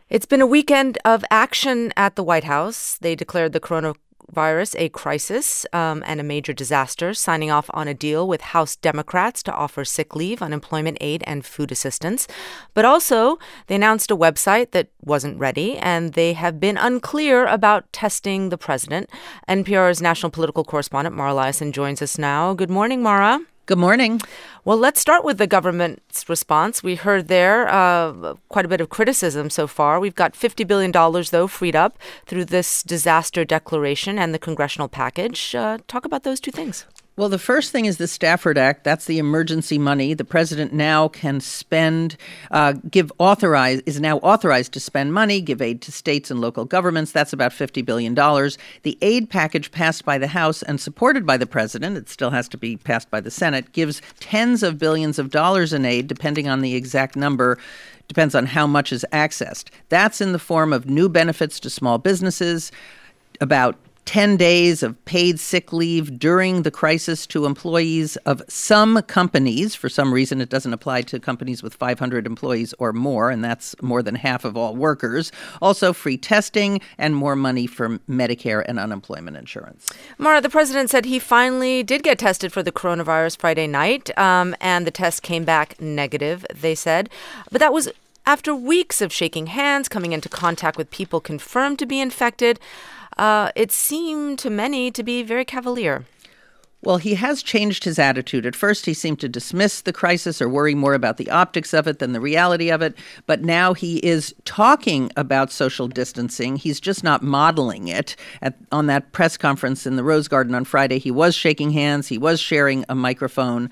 It's been a weekend of action at the White House. They declared the coronavirus a crisis and a major disaster, signing off on a deal with House Democrats to offer sick leave, unemployment aid, and food assistance. But also, they announced a website that wasn't ready, and they have been unclear about testing the president. NPR's national political correspondent, Mara Liasson, joins us now. Good morning, Mara. Good morning. Well, let's start with the government's response. We heard there quite a bit of criticism so far. We've got $50 billion, though, freed up through this disaster declaration and the congressional package. Talk about those two things. Well, the first thing is the Stafford Act. That's the emergency money. The president now can spend, is now authorized to spend money, give aid to states and local governments. That's about $50 billion. The aid package passed by the House and supported by the president, it still has to be passed by the Senate, gives tens of billions of dollars in aid, depending on the exact number. Depends on how much is accessed. That's in the form of new benefits to small businesses, about 10 days of paid sick leave during the crisis to employees of some companies. For some reason, it doesn't apply to companies with 500 employees or more, and that's more than half of all workers. Also, free testing and more money for Medicare and unemployment insurance. Mara, the president said he finally did get tested for the coronavirus Friday night, and the test came back negative, they said. But that was after weeks of shaking hands, coming into contact with people confirmed to be infected. It seemed to many to be very cavalier. Well, he has changed his attitude. At first, he seemed to dismiss the crisis or worry more about the optics of it than the reality of it. But now he is talking about social distancing. He's just not modeling it. On that press conference in the Rose Garden on Friday, he was shaking hands. He was sharing a microphone.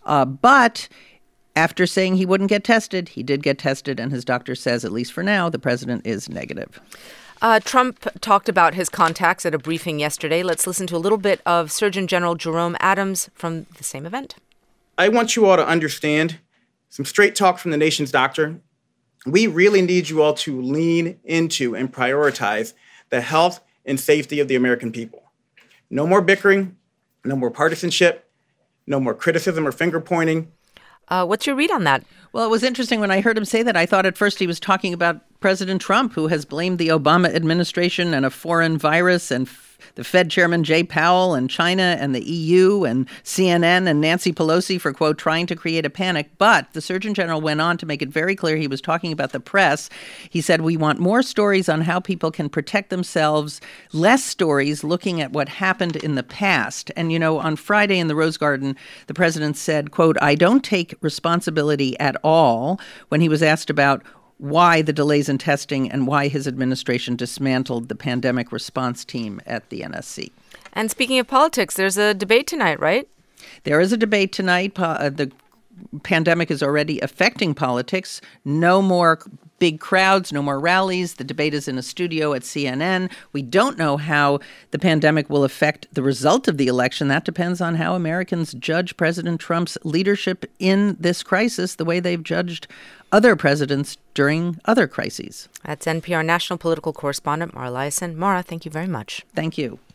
But after saying he wouldn't get tested, he did get tested. And his doctor says, at least for now, the president is negative. Trump talked about his contacts at a briefing yesterday. Let's listen to a little bit of Surgeon General Jerome Adams from the same event. I want you all to understand some straight talk from the nation's doctor. We really need you all to lean into and prioritize the health and safety of the American people. No more bickering, no more partisanship, no more criticism or finger pointing. What's your read on that? Well, it was interesting when I heard him say that. I thought at first he was talking about President Trump, who has blamed the Obama administration and a foreign virus and the Fed chairman Jay Powell and China and the EU and CNN and Nancy Pelosi for, quote, trying to create a panic. But the Surgeon General went on to make it very clear he was talking about the press. He said, we want more stories on how people can protect themselves, less stories looking at what happened in the past. And, you know, on Friday in the Rose Garden, the president said, quote, I don't take responsibility at all when he was asked about why the delays in testing and why his administration dismantled the pandemic response team at the NSC. And speaking of politics, there's a debate tonight, right? There is a debate tonight. The pandemic is already affecting politics. No more big crowds, no more rallies. The debate is in a studio at CNN. We don't know how the pandemic will affect the result of the election. That depends on how Americans judge President Trump's leadership in this crisis, the way they've judged other presidents during other crises. That's NPR national political correspondent Mara Liasson. Mara, thank you very much. Thank you.